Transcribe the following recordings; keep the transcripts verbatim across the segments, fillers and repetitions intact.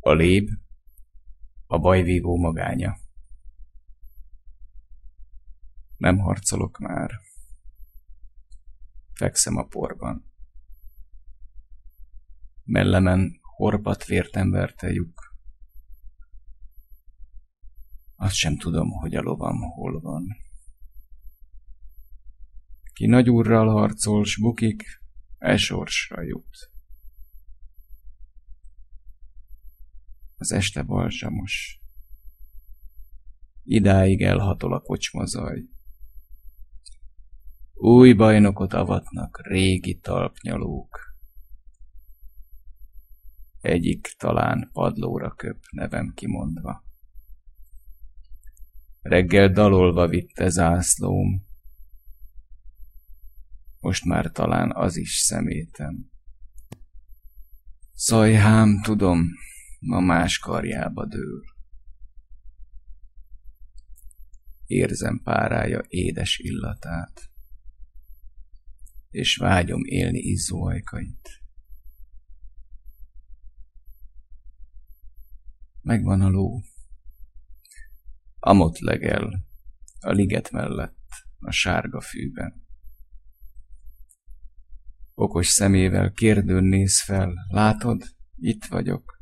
A léb, a bajvívó magánya. Nem harcolok már. Fekszem a porban. Mellemen horpadt vérten verte lyuk. Azt sem tudom, hogy a lovam hol van. Ki nagyúrral harcol, s bukik, e sorsra jut. Az este balzsamos. Idáig elhatol a kocsmazaj. Új bajnokot avatnak régi talpnyalók. Egyik talán padlóra köp, nevem kimondva. Reggel dalolva vitte zászlóm. Most már talán az is szemétem. Szajhám, tudom, ma más karjába dől. Érzem párája édes illatát, és vágyom élni izzó ajkait. Megvan a ló. Amott legel, a liget mellett, a sárga fűben. Okos szemével kérdőn néz fel, látod, itt vagyok.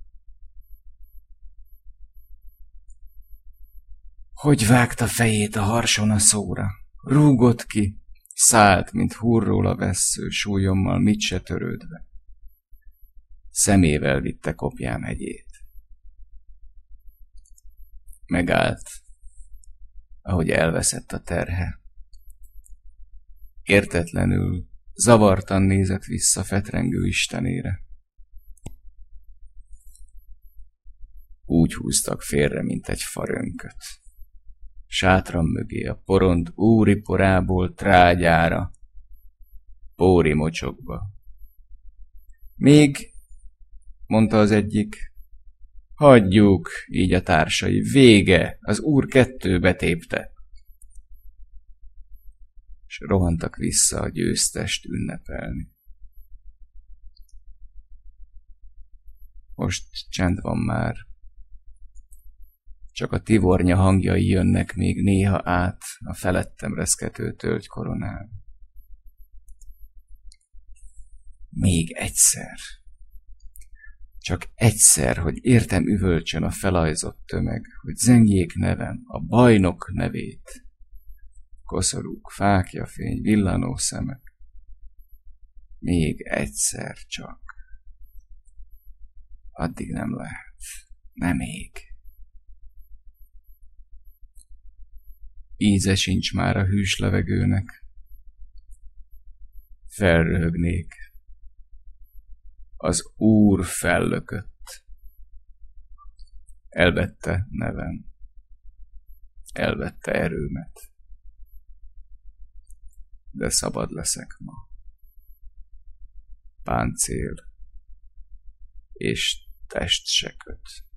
Hogy vágta fejét a harson a szóra, rúgott ki, szállt, mint hurról a vessző, súlyommal mit se törődve. Szemével vitte kopjám hegyét. Megállt, ahogy elveszett a terhe. Értetlenül, zavartan nézett vissza fetrengő istenére. Úgy húztak félre, mint egy farönköt. Sátram mögé a porond úri porából trágyára, póri mocsokba. Még, mondta az egyik, hagyjuk, így a társai, vége, az úr kettőbe tépte. És rohantak vissza a győztest ünnepelni. Most csend van már. Csak a tivornya hangjai jönnek még néha át a felettem reszkető tölgykoronán. Még egyszer. Csak egyszer, hogy értem üvölcsön a felajzott tömeg, hogy zengjék nevem, a bajnok nevét. Koszorúk, fáklyafény, villanó szemek. Még egyszer csak. Addig nem lehet. Nem még. Íze sincs már a hűs levegőnek. Felröhögnék. Az Úr fellökött. Elvette nevem. Elvette erőmet. De szabad leszek ma. Páncél és test se köt.